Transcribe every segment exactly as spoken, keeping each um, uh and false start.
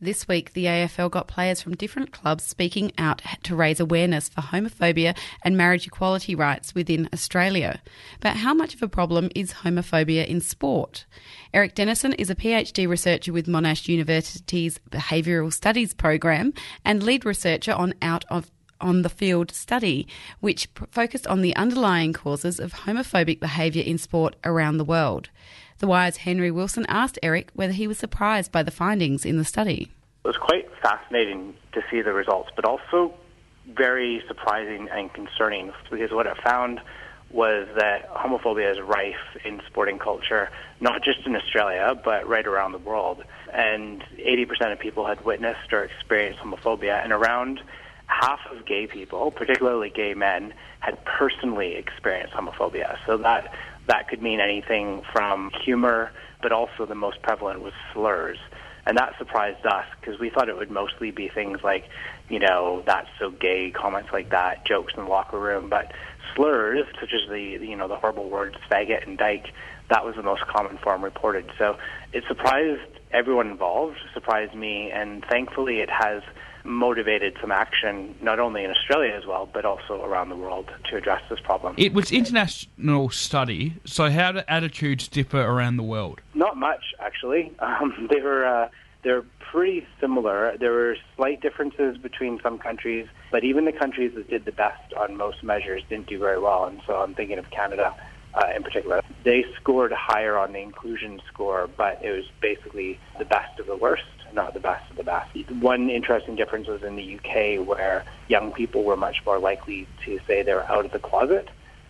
This week, the A F L got players from different clubs speaking out to raise awareness for homophobia and marriage equality rights within Australia. But how much of a problem is homophobia in sport? Eric Dennison is a PhD researcher with Monash University's Behavioural Studies program and lead researcher on Out of on the Field study, which focused on the underlying causes of homophobic behaviour in sport around the world. The Wire's Henry Wilson asked Eric whether he was surprised by the findings in the study. It was quite fascinating to see the results, but also very surprising and concerning, because what it found was that homophobia is rife in sporting culture, not just in Australia, but right around the world. And eighty percent of people had witnessed or experienced homophobia, and around half of gay people, particularly gay men, had personally experienced homophobia. So that that could mean anything from humor, but also the most prevalent was slurs. And that surprised us, because we thought it would mostly be things like, you know, that's so gay, comments like that, jokes in the locker room. But slurs, such as the, you know, the horrible words faggot and dyke, that was the most common form reported. So it surprised everyone involved, surprised me, and thankfully it has motivated some action, not only in Australia as well, but also around the world to address this problem. It was international study, so how do attitudes differ around the world? Not much, actually. Um, they were uh, they're pretty similar. There were slight differences between some countries, but even the countries that did the best on most measures didn't do very well, and so I'm thinking of Canada uh, in particular. They scored higher on the inclusion score, but it was basically the best of the worst, not the best of the best. One interesting difference was in the U K, where young people were much more likely to say they were out of the closet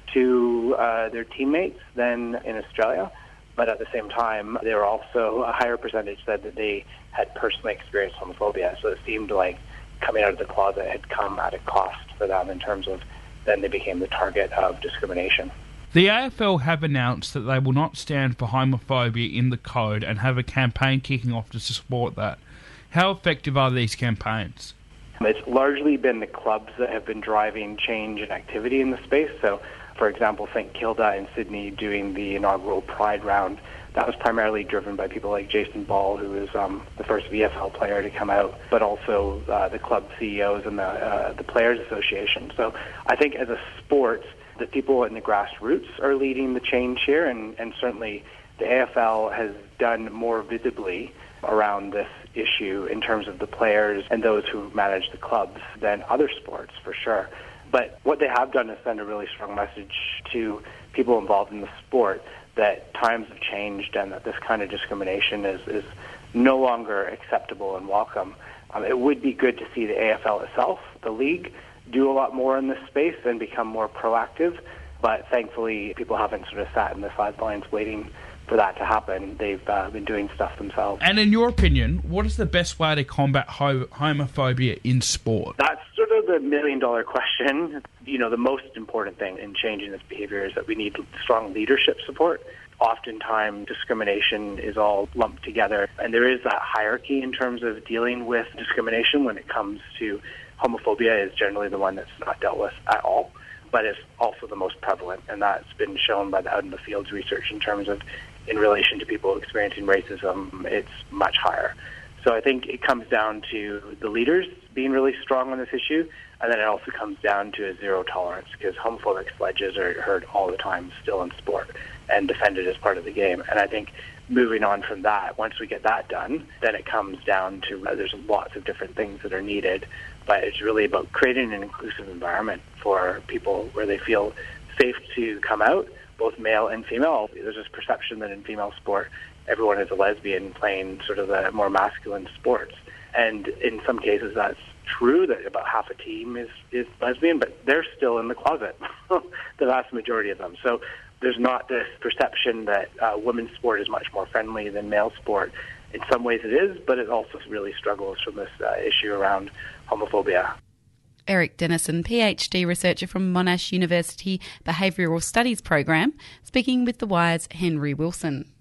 to uh, their teammates than in Australia. But at the same time, there were also a higher percentage said that they had personally experienced homophobia. So it seemed like coming out of the closet had come at a cost for them in terms of then they became the target of discrimination. The A F L have announced that they will not stand for homophobia in the code and have a campaign kicking off to support that. How effective are these campaigns? It's largely been the clubs that have been driving change and activity in the space. So, for example, think Kilda in Sydney doing the inaugural Pride round. That was primarily driven by people like Jason Ball, who was um, the first V F L player to come out, but also uh, the club C E Os and the, uh, the Players Association. So I think as a sport, the people in the grassroots are leading the change here, and, and certainly the A F L has done more visibly around this issue in terms of the players and those who manage the clubs than other sports, for sure. But what they have done is send a really strong message to people involved in the sport that times have changed and that this kind of discrimination is, is no longer acceptable and welcome. Um, it would be good to see the A F L itself, the league, do a lot more in this space and become more proactive, but thankfully people haven't sort of sat in the sidelines waiting for that to happen. They've uh, been doing stuff themselves. And in your opinion, what is the best way to combat ho- homophobia in sport? That's sort of the million-dollar question. You know, the most important thing in changing this behavior is that we need strong leadership support. Oftentimes, discrimination is all lumped together, and there is that hierarchy in terms of dealing with discrimination. When it comes to homophobia, is generally the one that's not dealt with at all, but it's also the most prevalent, and that's been shown by the Out in the Fields research in terms of in relation to people experiencing racism, it's much higher. So I think it comes down to the leaders being really strong on this issue, and then it also comes down to a zero tolerance, because homophobic sledges are heard all the time still in sport and defended as part of the game. And I think moving on from that, once we get that done, then it comes down to uh, there's lots of different things that are needed, but it's really about creating an inclusive environment for people where they feel safe to come out, both male and female. There's this perception that in female sport, everyone is a lesbian playing sort of the more masculine sports. And in some cases, that's true, that about half a team is, is lesbian, but they're still in the closet, the vast majority of them. So there's not this perception that uh, women's sport is much more friendly than male sport. In some ways it is, but it also really struggles from this uh, issue around homophobia. Eric Dennison, PhD researcher from Monash University Behavioural Studies program, speaking with The Wire's Henry Wilson.